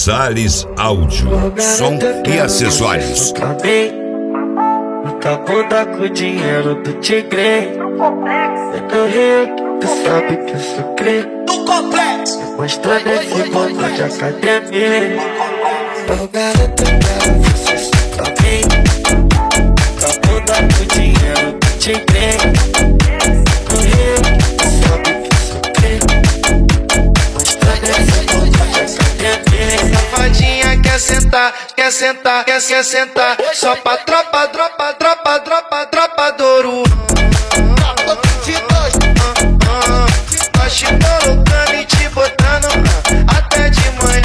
Salles Áudio, som e acessórios. Muita bunda com dinheiro do tigre. Eu tô rico, tu sabe que eu sou crê. Do complexo, Mostrando esse mundo de academia. Ô garota, eu quero você só pra mim. Muita bunda com dinheiro do tigre. Eu tô rico, tu sabe que eu sou crê. Mostrando esse mundo de academia. Safadinha quer sentar, quer sentar, quer sentar. Só pra tropa Douro. Nós te colocando e te botando até de manhã.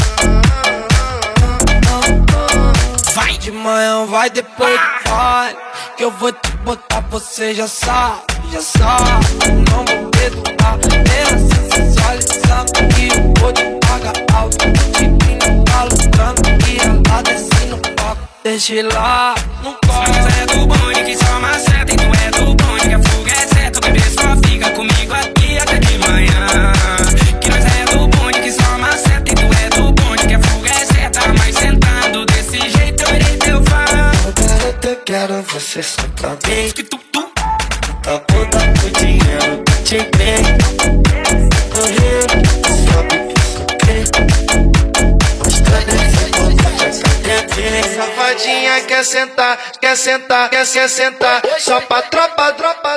vai de manhã, vai depois vai. Que eu vou te botar, você já sabe, já sabe. Não vou perdoar, é assim sensualizando. E eu vou te pagar alto. O tipinho tá lutando e ela desce no palco. Deixa ele lá, não corre. Mas é do bonde que só maceta. E tu é do bonde que a fuga é certa. O bebê só fica comigo aqui até de manhã. Que nós é do bonde que só maceta. E tu é do bonde que a fuga é certa. Mas sentando desse jeito eu irei teu fã. Ô garota, eu quero você só pra mim. Muita bunda com dinheiro do tigre. Tô rico, tu sabe que eu sou crê. Mostrando esse mundo de academia. Safadinha quer sentar, quer sentar, quer sentar. Só pra tropa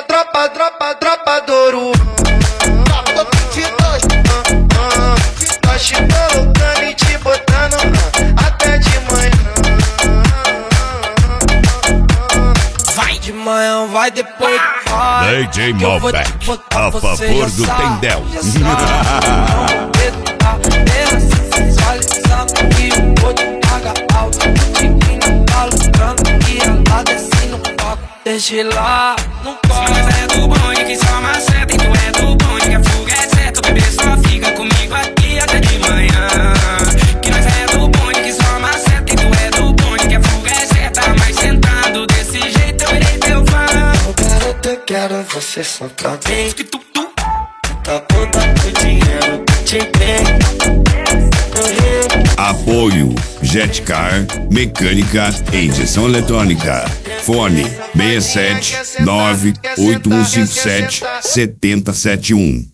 Douro. Nós te colocando e te botando até de manhã. Vai de manhã, vai depois vai. DJ Que eu vou te Malbec, botar, a você favor já do sabe, Tendel. já sabe. Não vou perdoar, é assim sensualizando. E eu vou te pagar alto. O tipinho tá lutando e ela desce no palco. Deixa ele lá, não corre. Mas é do bonde que só maceta. E tu é do bonde que a fuga é certa. O bebê só fica comigo aqui até de manhã. Que nós é do bonde que só maceta. E tu é do bonde que a fuga é certa. Mas sentando desse jeito eu irei teu fã. Ô garota, eu quero você só pra mim. Muita bunda com dinheiro do tigre. Tô rico. Apoio Jetcar, mecânica e injeção eletrônica. Fone 67 98157 7071.